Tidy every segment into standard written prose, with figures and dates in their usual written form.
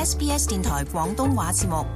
SBS 電台廣東話節目。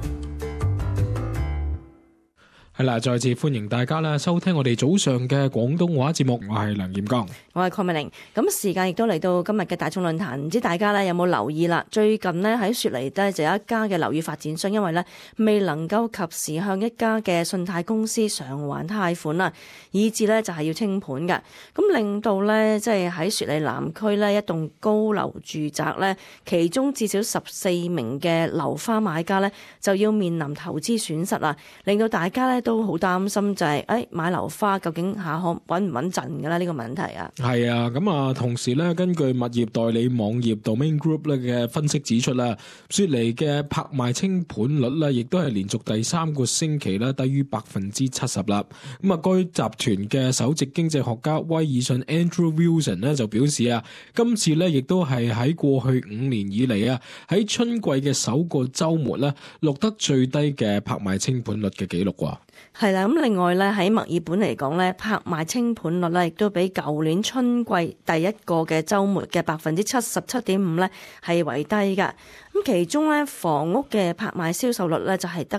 係啦，再次歡迎大家啦，收聽我哋早上嘅廣東話節目，我係梁彥剛， 我係鄺美玲。咁時間亦都嚟到今日嘅大眾論壇，唔知大家咧有冇留意啦？最近呢，喺雪梨咧就有一家嘅樓宇發展商，因為咧未能夠及時向一家嘅信貸公司償還貸款啦，以致咧就係要清盤嘅。咁令到咧即係喺雪梨南區咧一棟高樓住宅咧，其中至少14名嘅樓花買家咧就要面臨投資損失啦，令到大家咧都好擔心，就係買樓花究竟下可穩唔穩陣㗎啦？呢個問題啊， 係啊，咁啊，同時咧，根據物業代理網頁 Domain Group 咧嘅分析指出啦，雪梨嘅拍賣清盤率咧，亦都係連續第3個星期咧低於70%啦。咁啊，該集團嘅首席經濟學家威爾遜 Andrew Wilson 咧就表示啊，今次咧亦都係喺過去5年以嚟啊，喺春季嘅首個週末咧錄得最低嘅拍賣清盤率嘅紀錄喎。 係啦，咁另外咧喺墨爾本嚟講咧，拍賣清盤率咧亦都比舊年春季第一個嘅週末嘅77.5%咧係為低㗎。咁其中咧房屋嘅拍賣銷售率咧就係得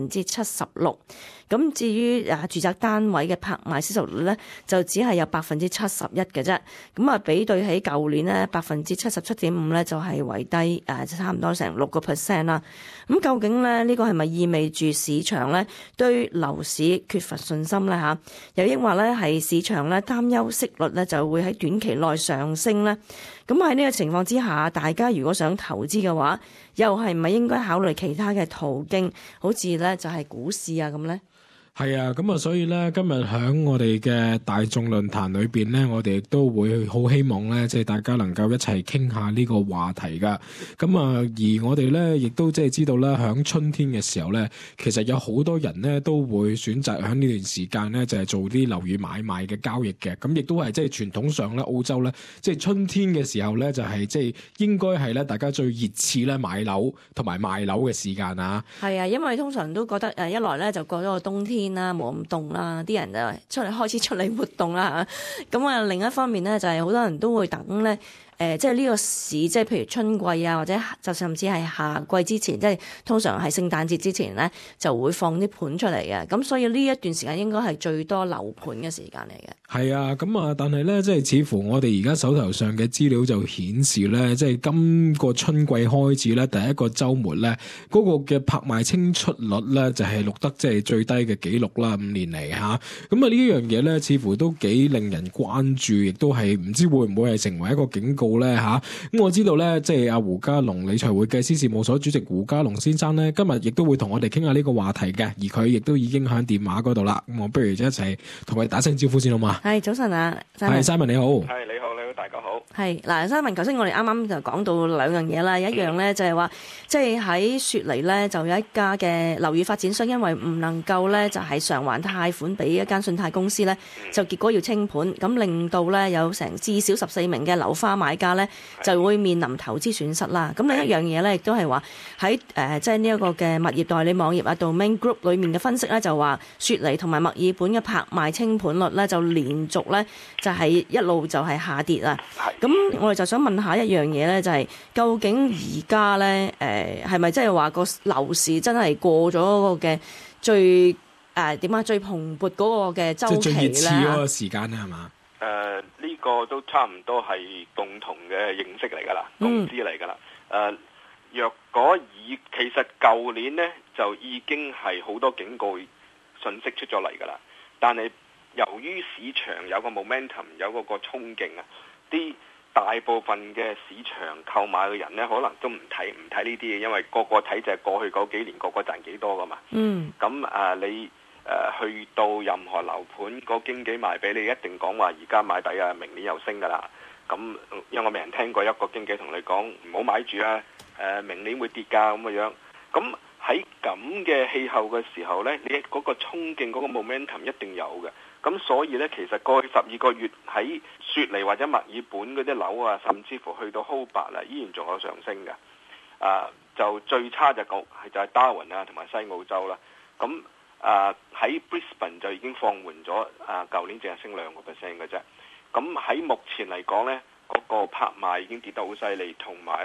76%，咁至於住宅單位嘅拍賣銷售率咧就只係有71%嘅啫。咁啊比對起舊年咧77.5%咧就係為低差唔多成6%啦。咁究竟咧呢個係咪意味住市場咧對樓市缺乏信心咧嚇？又抑或咧係市場咧擔憂息率咧就會喺短期內上升咧？咁喺呢個情況之下，大家如果想投資嘅話，又係唔係應該考慮其他嘅途徑，好似咧就係股市啊咁咧？ 係啊，咁啊，所以咧今日喺我哋嘅大眾論壇裏邊咧，我哋亦都會好希望咧，即係大家能夠一齊傾下呢個話題噶。咁啊，而我哋咧亦都即係知道咧，喺春天嘅時候咧，其實有好多人咧都會選擇喺呢段時間咧，就係做啲樓宇買賣嘅交易嘅。咁亦都係即係傳統上咧，澳洲咧，即係春天嘅時候咧，就係即係應該係咧大家最熱刺咧買樓同埋賣樓嘅時間啊。 係啊，因為通常都覺得一來咧就過咗個冬天啦，冇咁凍啦，啲人就開始出嚟活動啦。咁啊，另一方面咧就係好多人都會等咧。即係呢個市，即係譬如春季啊，或者就甚至係夏季之前，即係通常係聖誕節之前咧，就會放啲盤出嚟嘅。咁所以呢一段時間應該係最多樓盤嘅時間嚟嘅。 係啊，咁啊，但係咧，即係似乎我哋而家手頭上嘅資料就顯示咧，即係今個春季開始咧，第一個週末咧，嗰個嘅拍賣清出率咧，就係錄得即係最低嘅紀錄啦，5年嚟嚇。咁啊，呢一樣嘢咧，似乎都幾令人關注，亦都係唔知會唔會係成為一個警告咧嚇。咁我知道咧，即係阿胡嘉龍理財會計師事務所主席胡嘉龍先生咧，今日亦都會同我哋傾下呢個話題嘅，而佢亦都已經喺電話嗰度啦。咁我不如一齊同佢打聲招呼先好嘛？ 係早晨啊， 係 Simon 你好。 係你好，大家好。 係嗱，Simon，頭先我哋啱啱就講到2樣嘢啦，一樣咧就係話，即係喺雪梨咧就有一家嘅樓宇發展商，因為唔能夠咧就係償還貸款俾一間信貸公司咧，就結果要清盤，咁令到咧有成至少14名嘅樓花買家咧就會面臨投資損失啦。咁另一樣嘢咧亦都係話喺即係呢一個嘅物業代理網頁啊 Domain Group 裏面嘅分析咧，就話雪梨同埋墨爾本嘅拍賣清盤率咧就連續咧就係一路就係下跌啊。咁我哋就想問下一樣嘢咧，就係究竟而家咧係咪即係話個樓市真係過咗嗰個嘅最最蓬勃嗰個嘅週期咧？即係最熱刺嗰個時間咧，係嘛？ 呢個都差唔多係共同嘅認識嚟㗎啦，共知嚟㗎啦。若果其實舊年呢就已經係好多警告信息出咗嚟㗎啦，但係由於市場有個 momentum， 有個衝勁啊，啲大部分嘅市場購買嘅人呢，可能都唔睇呢啲嘢，因為個個睇就係過去嗰幾年個個賺幾多㗎嘛。咁你去到任何樓盤，個經紀賣俾你，一定講話而家買底啊，明年又升㗎啦。咁因為我未人聽過一個經紀同你講唔好買住啊，明年會跌㗎咁嘅樣。咁喺咁嘅氣候嘅時候呢，你嗰個衝勁嗰個 momentum 一定有嘅。咁所以呢，其實過去12個月喺雪梨或者墨爾本嗰啲樓啊，甚至乎去到 Hobart 啊，依然仲有上升嘅。就最差就係 Darwin 啊，同埋西澳洲啦。咁喺 Brisbane 就已經放緩咗，舊年淨係升2% 嘅啫。咁喺目前嚟講呢，嗰個拍賣已經跌得好犀利，同埋呢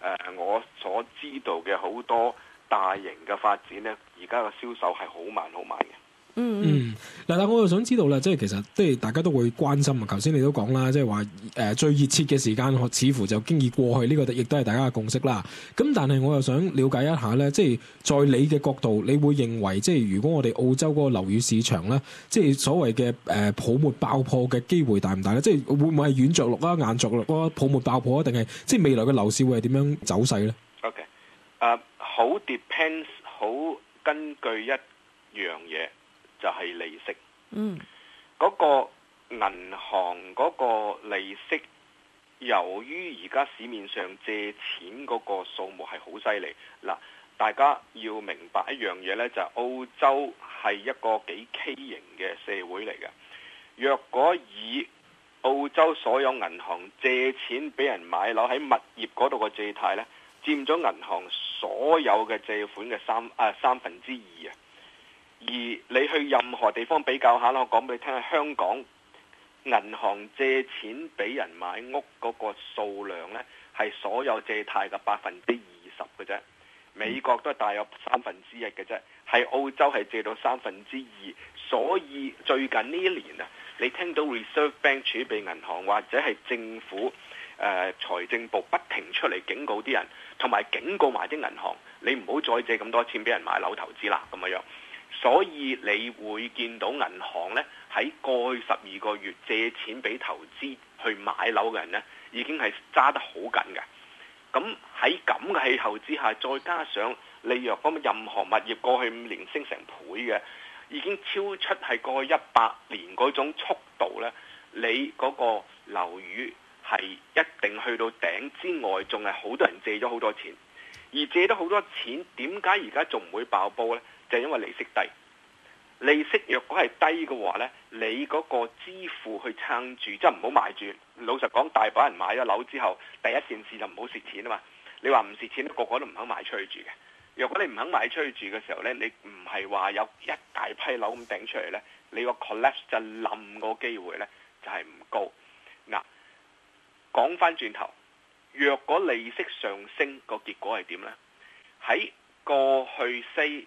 我所知道嘅好多大型嘅發展呢，而家嘅銷售係好慢好慢嘅。 嗱，但我又想知道啦，即係其實即係大家都會關心啊。頭先你都講啦，即係話最熱切嘅時間，似乎就經已過去，呢個亦都係大家嘅共識啦。咁但係我又想了解一下咧，即係在你嘅角度，你會認為即係如果我哋澳洲嗰個樓宇市場咧，即係所謂嘅泡沫爆破嘅機會大唔大咧？即係會唔會係軟着陸啊、硬着陸啊、泡沫爆破啊，定係即係未來嘅樓市會係點樣走勢咧 ？OK， 好 depends， 好根據一樣嘢。就係利息，嗰個銀行嗰個利息，由於而家市面上借錢嗰個數目係好犀利。嗱，大家要明白一樣嘢呢，就係澳洲係一個幾畸形嘅社會嚟嘅。若果以澳洲所有銀行借錢俾人買樓喺物業嗰度嘅借貸呢，佔咗銀行所有嘅借款嘅三分之二啊！而你去任何地方比較下啦，我講俾你聽，喺香港銀行借錢俾人買屋嗰個數量呢，係所有借貸嘅20%嘅啫。美國都係大約1/3嘅啫，係澳洲係借到2/3。所以最近呢一年啊，你聽到 Reserve Bank 儲備銀行或者係政府財政部不停出嚟警告啲人，同埋警告埋啲銀行，你唔好再借咁多錢俾人買樓投資啦咁樣。所以你會見到銀行呢，喺過去12個月借錢俾投資去買樓嘅人呢，已經係揸得好緊嘅。咁喺咁嘅氣候之下，再加上你若咁任何物業過去5年升成倍嘅，已經超出係過去100年嗰種速度呢，你嗰個樓宇係一定去到頂之外，仲係好多人借咗好多錢，而借咗好多錢，點解而家仲唔會爆煲呢？就係因為利息低，利息若果係低嘅話呢，你嗰個支付去撐住，即係唔好買住。老實講，大把人買咗樓之後，第一件事就唔好蝕錢啊嘛。你話唔蝕錢，個個都唔肯買出去住嘅。若果你唔肯買出去住嘅時候呢，你唔係話有一大批樓咁頂出嚟呢，你個 collapse 就冧個機會呢就係唔高。嗱，講翻轉頭，若果利息上升，個結果係點呢？喺過去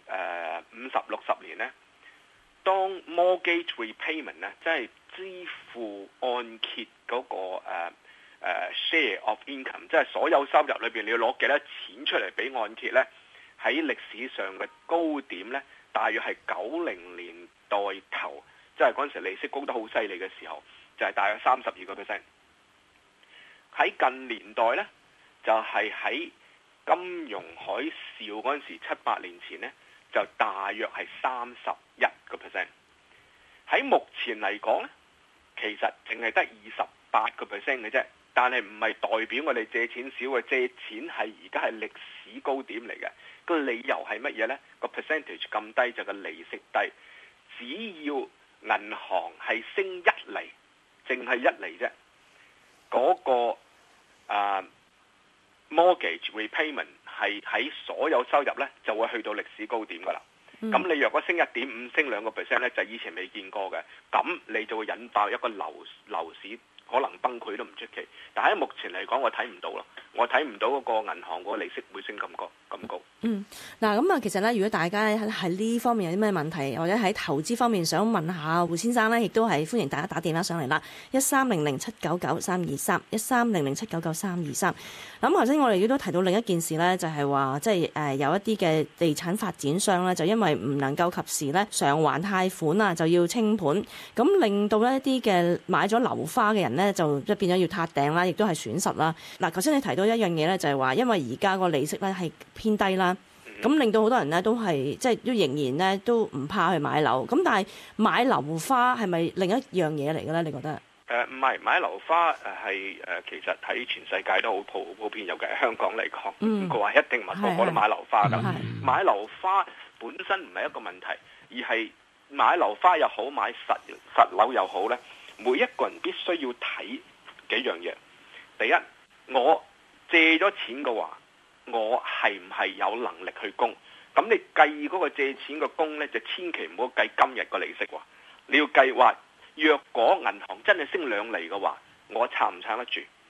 50、60年呢，當 mortgage repayment 呢，即係支付按揭嗰個share of income， 即係所有收入裏邊你要攞幾多錢出嚟俾按揭呢？喺歷史上嘅高點呢，大約係90年代頭，即係嗰陣時利息高得好犀利嘅時候，就係大約32%。喺近年代呢，就係喺金融海嘯嗰陣時，7、8年前呢，就大約係31%。喺目前嚟講呢，其實淨係得28% 嘅啫。但係唔係代表我哋借錢少嘅，借錢係而家係歷史高點嚟嘅。個理由係乜嘢呢？個 percentage 咁低就個利息低。只要銀行係升1厘，淨係1厘啫，嗰個mortgage repayment 係喺所有收入呢就會去到歷史高點噶啦。咁你若果升1.5升2%呢，就以前未見過嘅。咁你就會引爆一個樓市可能崩潰都唔出奇。但係目前嚟講，我睇唔到咯。我睇唔到嗰個銀行嗰個利息會升咁高。 嗱咁啊，其實咧，如果大家喺呢方面有啲咩問題，或者喺投資方面想問下胡先生咧，亦都係歡迎大家打電話上嚟啦，1300799323 1300799323。咁頭先我哋亦都提到另一件事咧，就係話即係有一啲嘅地產發展商咧，就因為唔能夠及時咧償還貸款啊，就要清盤，咁令到一啲嘅買咗樓花嘅人咧，就即係變咗要撻訂啦，亦都係損失啦。嗱，頭先你提到一樣嘢咧，就係話因為而家個利息咧係偏低啦。咁令到好多人咧都係即係都仍然咧都唔怕去買樓，咁但係買樓花係咪另一樣嘢嚟嘅咧？你覺得？ 唔係買樓花係其實喺全世界都好普遍，尤其係香港嚟講，佢話一定唔係個個都買樓花㗎。買樓花本身唔係一個問題，而係買樓花又好，買實樓又好咧，每一個人必須要睇幾樣嘢。第一，我借咗錢嘅話，我係唔係有能力去供？咁你計嗰個借錢個供呢，就千祈唔好計今日個利息喎。你要計話，若果銀行真係升2厘嘅話，我撐唔撐得住？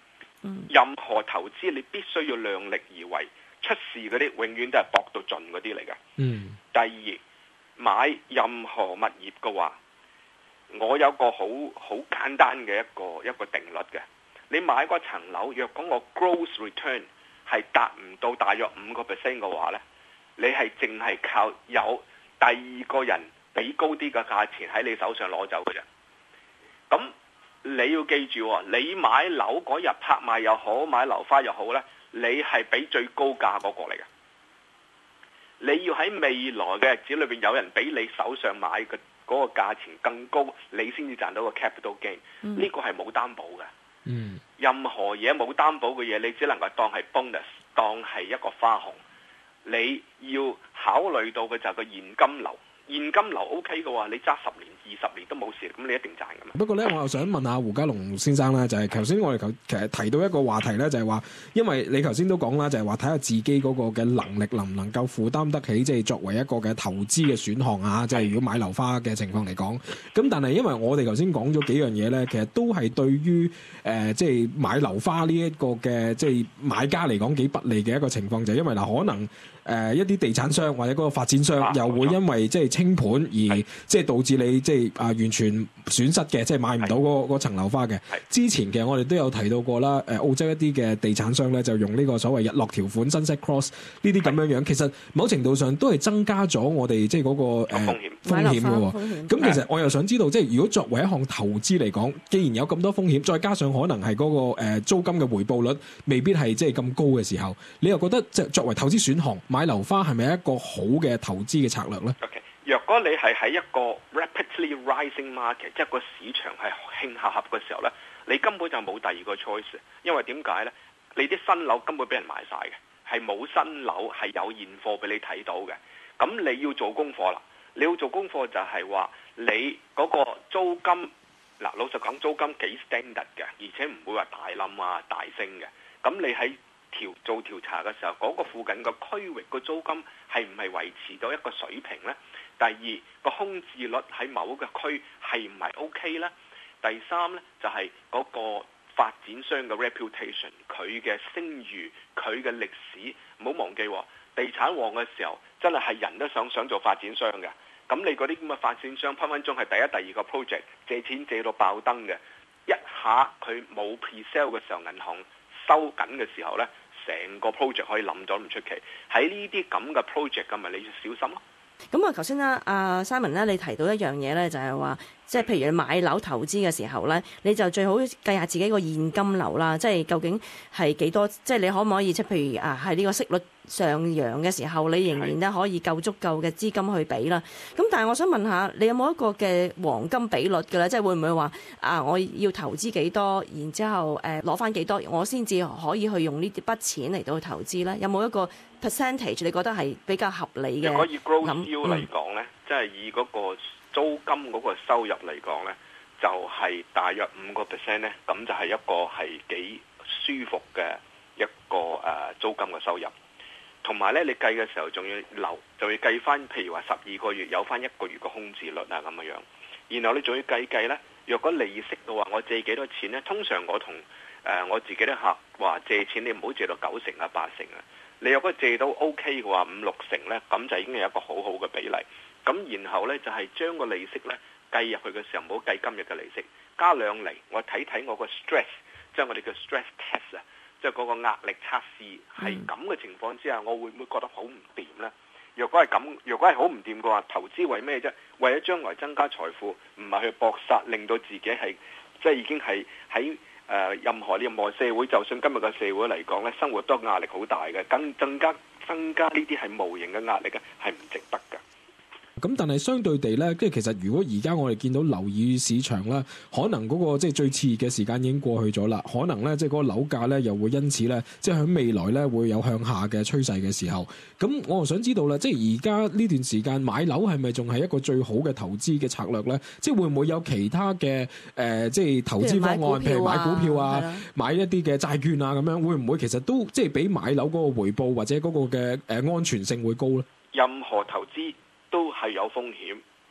任何投資你必須要量力而為，出事嗰啲永遠都係搏到盡嗰啲嚟嘅。第二，買任何物業嘅話，我有個好簡單嘅一個定律嘅。你買嗰層樓，若果我 gross return 係達唔到大約5% 嘅話呢，你係淨係靠有第二個人俾高啲嘅價錢喺你手上攞走嘅啫。咁你要記住，你買樓嗰日拍賣又好，買樓花又好呢，你係俾最高價嗰個嚟嘅。你要喺未來嘅日子裏邊有人比你手上買嘅嗰個價錢更高，你先至賺到個 capital gain。呢個係冇擔保嘅。任何嘢冇擔保嘅嘢，你只能夠當係 bonus， 當係一個花紅。你要考慮到嘅就係個現金流。現金流 OK 嘅話，你揸10年、20年都冇事，咁你一定賺㗎嘛。 不過咧，我又想問下胡嘉龍先生咧，就係頭先我哋其實提到一個話題咧，就係話，因為你頭先都講啦，就係話睇下自己嗰個嘅能力能唔能夠負擔得起，即係作為一個嘅投資嘅選項啊，即係如果買樓花嘅情況嚟講。咁但係因為我哋頭先講咗幾樣嘢咧，其實都係對於即係買樓花呢一個嘅即係買家嚟講幾不利嘅一個情況，就係因為嗱可能一啲地產商或者嗰個發展商又會因為即係清盤而即係導致你即係完全損失嘅，即係買唔到嗰層樓花嘅。之前其實我哋都有提到過啦，澳洲一啲嘅地產商咧就用呢個所謂日落條款 sunset clause 呢啲咁樣樣，其實某程度上都係增加咗我哋即係嗰個風險嘅喎。咁其實我又想知道，即係如果作為一項投資嚟講，既然有咁多風險，再加上可能係嗰個租金嘅回報率未必係即係咁高嘅時候，你又覺得即係作為投資選項，買樓花係咪一個好嘅投資嘅策略咧？ 若果你係喺一個 rapidly rising market， 即係個市場係興洽合嘅時候呢，你根本就冇第二個 choice。因為點解呢？你啲新樓根本俾人買晒嘅，係冇新樓係有現貨俾你睇到嘅。咁你要做功課啦，你要做功課就係話你嗰個租金，嗱老實講租金幾 standard 嘅，而且唔會話大冧啊大升嘅。咁你喺做調查嘅時候，嗰個附近個區域個租金係唔係維持到一個水平呢？第二個空置率喺某個區係唔係 OK 呢？第三呢，就係嗰個發展商嘅 reputation， 佢嘅聲譽，佢嘅歷史。唔好忘記，地產旺嘅時候真係人都想做發展商嘅。咁你嗰啲咁嘅發展商分分鐘係第一、第二個 project 借錢借到爆燈嘅，一下佢冇 pre-sale 嘅時候，銀行收緊嘅時候呢，成個 project 可以冧咗唔出奇。喺呢啲咁嘅 project 咁咪你要小心咯。 咁啊，頭先啦，阿 Simon 咧，你提到一樣嘢咧，就係話，即係譬如你買樓投資嘅時候咧，你就最好計下自己個現金流啦，即係究竟係幾多？即係你可唔可以即係譬如喺呢個息率上揚嘅時候，你仍然咧可以夠足夠嘅資金去俾啦。咁但係我想問下，你有冇一個嘅黃金比率嘅咧？即係會唔會話我要投資幾多，然之後攞翻幾多，我先至可以去用呢啲筆錢嚟到去投資咧？有冇一個 percentage 你覺得係比較合理嘅？ 如果以 gross yield 嚟講咧，即係以嗰個租金嗰個收入嚟講咧，就係大約5%咧，咁就係一個係幾舒服嘅一個租金嘅收入。同埋咧，你計嘅時候仲要就要計翻，譬如話12個月有翻1個月嘅空置率啊咁樣。然後你仲要計咧，若果利息嘅話，我借幾多錢咧？通常我同我自己啲客話借錢，你唔好借到9成啊8成啊。你若果借到 OK 嘅話5-6成咧，咁就已經係一個好好嘅比例。咁然後咧就係將個利息咧計入去嘅時候，唔好計今日嘅利息，加2厘，我睇我個 stress， 即係我哋嘅 stress test 啊。即係嗰個壓力測試係咁嘅情況之下，我會唔會覺得好唔掂呢？若果係咁，若果係好唔掂嘅話，投資為咩啫？為咗將來增加財富，唔係去搏殺，令到自己係即係已經係喺任何社會，就算今日嘅社會嚟講咧，生活都壓力好大嘅，增加呢啲係無形嘅壓力嘅，係唔值得㗎。 咁但係相對地咧，即係其實如果而家我哋見到樓宇市場咧，可能嗰個即係最熾熱嘅時間已經過去咗啦，可能咧即係嗰個樓價咧又會因此咧，即係喺未來咧會有向下嘅趨勢嘅時候，咁我又想知道咧，即係而家呢段時間買樓係咪仲係一個最好嘅投資嘅策略咧？即係會唔會有其他嘅即係投資方案，譬如買股票啊，買一啲嘅債券啊咁樣，會唔會其實都即係比買樓嗰個回報或者嗰個嘅安全性會高咧？ 任何投資都係有風險，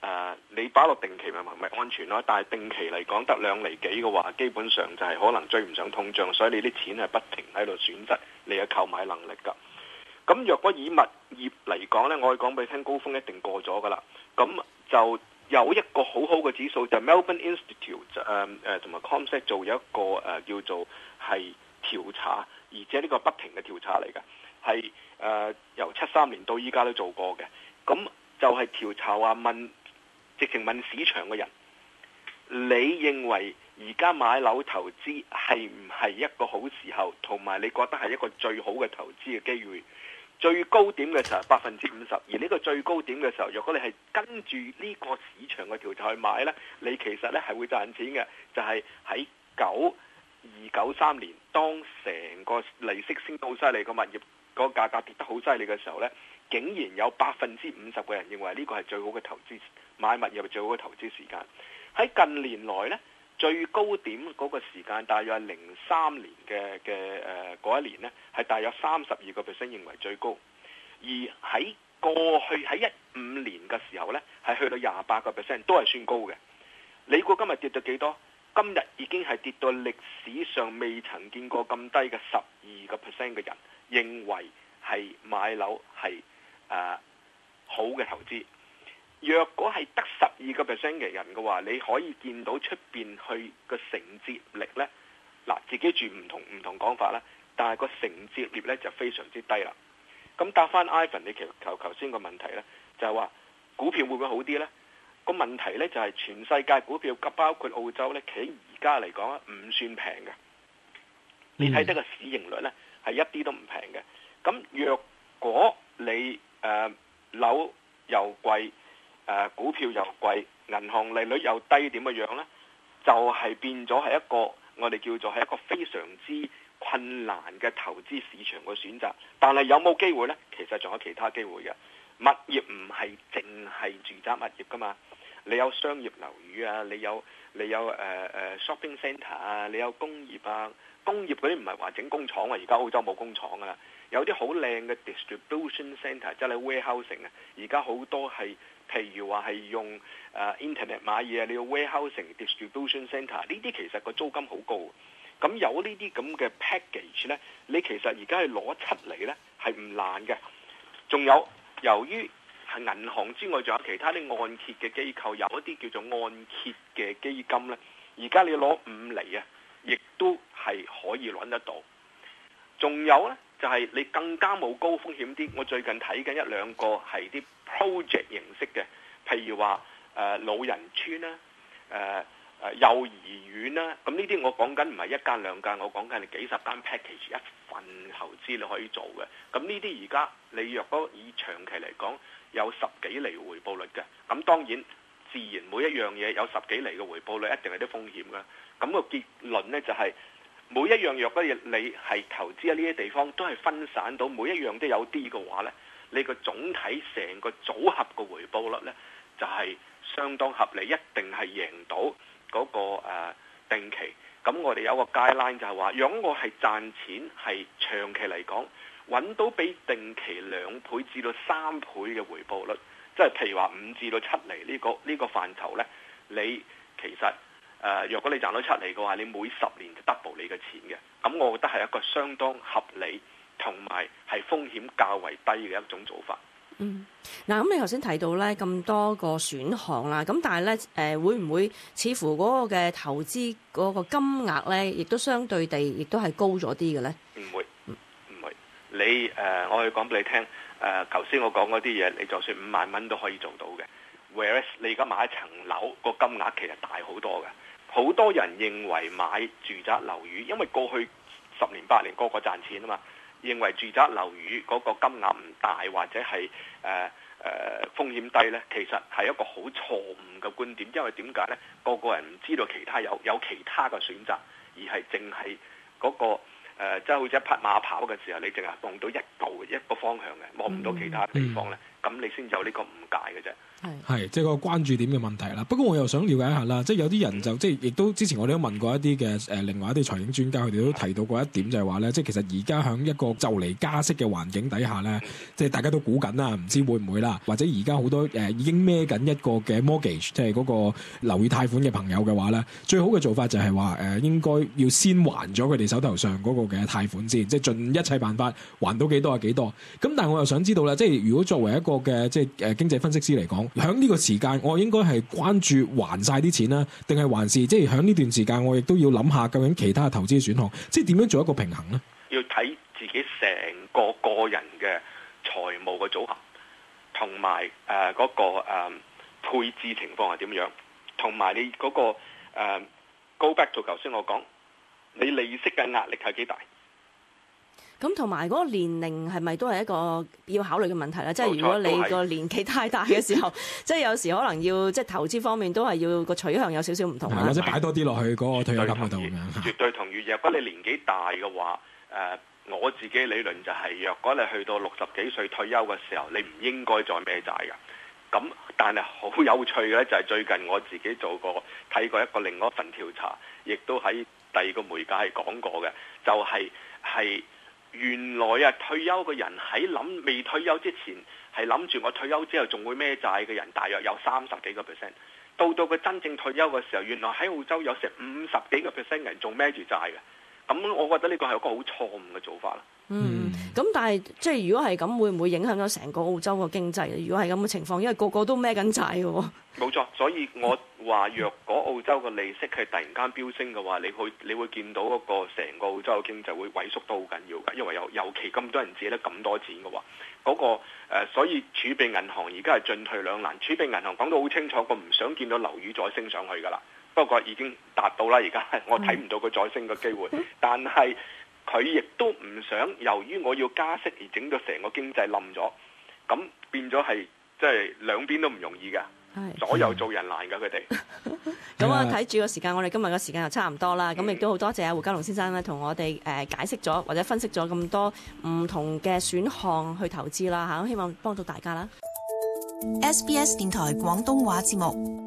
你擺落定期咪安全咯，但係定期嚟講得2厘幾嘅話，基本上就係可能追唔上通脹，所以你啲錢係不停喺度損失你嘅購買能力㗎。咁若果以物業嚟講呢，我可以講俾你聽，高峰一定過咗㗎啦。咁就有一個好好嘅指數，就係 Melbourne Institute 同埋 CommSec 做有一個叫做係調查，而且呢個不停嘅調查嚟嘅，係由73年到依家都做過嘅。咁就係調查話直情問市場嘅人，你認為而家買樓投資係唔係一個好時候，同埋你覺得係一個最好嘅投資嘅機會？最高點嘅時候50%，而呢個最高點嘅時候，如果你係跟住呢個市場嘅調查去買呢，你其實呢係會賺錢嘅。就係喺92、93年，當成個利息升到好犀利，個物業個價格跌得好犀利嘅時候呢，竟然有50%嘅人認為呢個係最好嘅投資，買物業係最好嘅投資時間。喺近年來呢，最高點嗰個時間大約係03年嘅嗰一年呢，係大約32%認為最高。而喺過去喺15年嘅時候呢，係去到28%，都係算高嘅。你估今日跌到幾多？今日已經係跌到歷史上未曾見過咁低嘅12%嘅人認為係買樓係好嘅投資。若果係得12%嘅人嘅話，你可以見到出邊去個承接力呢，嗱，自己住唔同講法啦，但係個承接力呢就非常之低啦。咁答翻 Ivan 你頭先個問題呢，就係話股票會唔會好啲呢？個問題呢就係全世界股票包括澳洲呢，企而家嚟講唔算平嘅。你睇得個市盈率呢，係一啲都唔平嘅。咁若果你樓又貴，股票又貴，銀行利率又低，點嘅樣呢？就係變咗係一個我哋叫做係一個非常之困難嘅投資市場嘅選擇。但係有冇機會呢？其實仲有其他機會嘅。物業唔係淨係住宅物業噶嘛，你有商業樓宇啊，你有shopping centre 啊，你有工業啊。工業嗰啲唔係話整工廠啊，而家澳洲冇工廠啊。有啲好靚嘅 distribution centre， 即係 warehousing 啊。而家好多係譬如話係用internet 買嘢啊，你要 warehousing distribution centre， 呢啲其實個租金好高。咁有呢啲咁嘅 package 呢，你其實而家係攞出嚟呢係唔難嘅。仲有由於係銀行之外，仲有其他啲按揭嘅機構，有一啲叫做按揭嘅基金呢，而家你攞5厘啊，亦都係可以揾得到。仲有呢，就係你更加冇高風險啲。我最近睇緊1、2個係啲 project 形式嘅，譬如話老人村啦、幼兒園啦。咁呢啲我講緊唔係1間2間，我講緊係幾十間 package 一份投資你可以做嘅。咁呢啲而家你若果以長期嚟講有10幾厘回報率嘅，咁當然自然每一樣嘢有10幾厘嘅回報率，一定係啲風險嘅。咁個結論呢就係每一樣若果你係投資喺呢啲地方都係分散到，每一樣都有啲嘅話呢，你個總體成個組合嘅回報率呢就係相當合理，一定係贏到嗰個定期。咁我哋有個 guideline 就係話，如果我係賺錢係長期嚟講揾到比定期2倍至到3倍嘅回報率，即係譬如話5至到7厘呢個範疇呢，你其實若果你賺到7厘嘅話，你每10年就 double 你嘅錢嘅。咁我覺得係一個相當合理同埋係風險較為低嘅一種做法。 嗱，咁你頭先提到咧咁多個選項啦，咁但係咧會唔會似乎嗰個嘅投資嗰個金額咧，亦都相對地亦都係高咗啲嘅咧？ 唔會。你我可以講俾你聽，頭先我講嗰啲嘢，你就算5萬蚊都可以做到嘅。Whereas 你而家買一層樓個金額其實大好多嘅。好多人認為買住宅樓宇，因為過去10年8年個個賺錢啊嘛，認為住宅樓宇嗰個金額唔大或者係風險低呢，其實係一個好錯誤嘅觀點。因為點解呢？個個人唔知道其他有其他嘅選擇，而係淨係嗰個即係好似一匹馬跑嘅時候，你淨係望到一個方向嘅，望唔到其他地方呢。 咁你先有呢個誤解嘅啫。 係即係個關注點嘅問題啦。不過我又想了解一下啦，即係有啲人就即係亦都之前我哋都問過一啲嘅另外一啲財經專家，佢哋都提到過一點就係話咧，即係其實而家喺一個就嚟加息嘅環境底下咧，即係大家都估緊啦，唔知會唔會啦，或者而家好多已經孭緊一個嘅 mortgage， 即係嗰個樓宇貸款嘅朋友嘅話咧，最好嘅做法就係話應該要先還咗佢哋手頭上嗰個嘅貸款先，即係盡一切辦法還到幾多係幾多。咁但係我又想知道啦，即係如果作為一個嘅即係經濟分析師嚟講，喺呢個時間我應該係關注還晒啲錢啦，定係還是即係喺呢段時間我亦都要諗下究竟其他投資選項，即係點樣做一個平衡呢？ 要睇自己成個人嘅財務嘅組合，同埋嗰個配置情況係點樣，同埋你嗰個go back to頭先我講，你利息嘅壓力係幾大？ 咁同埋嗰個年齡係咪都係一個要考慮嘅問題咧？即係如果你個年紀太大嘅時候，即係有時可能要即係投資方面都係要個取向有少少唔同， 或者擺多啲落去嗰個退休金嗰度咁樣。 絕對同意。如果你年紀大嘅話，我自己理論就係，若果你去到60幾歲退休嘅時候，你唔應該再孭債嘅。咁但係好有趣嘅咧，就係最近我自己睇過一個另外一份調查，亦都喺第二個媒介係講過嘅，就係原來退休嘅人喺未退休之前係諗住我退休之後仲會孭債嘅人，大約有30幾個%。到佢真正退休嘅時候，原來喺澳洲有成50幾個%人仲孭住債嘅。咁我覺得呢個係一個好錯誤嘅做法啦。 咁但係即係如果係咁，會唔會影響咗成個澳洲嘅經濟？如果係咁嘅情況，因為個個都孭緊債嘅喎。冇錯，所以我話若果澳洲嘅利息係突然間飆升嘅話，你會見到嗰個成個澳洲嘅經濟會萎縮得好緊要㗎，因為尤其咁多人借得咁多錢嘅話，所以儲備銀行而家係進退兩難。儲備銀行講到好清楚，佢唔想見到樓宇再升上去㗎啦。不過已經達到啦，而家我睇唔到佢再升嘅機會。但係佢亦都唔想，由於我要加息而整到成個經濟冧咗，咁變咗係即係兩邊都唔容易㗎，左右做人難㗎佢哋。 咁啊，睇住個時間，我哋今日嘅時間就差唔多啦。咁亦都好多謝胡嘉龍先生咧，同我哋解釋咗或者分析咗咁多唔同嘅選項去投資啦嚇，希望幫到大家啦。 SBS 電台廣東話節目。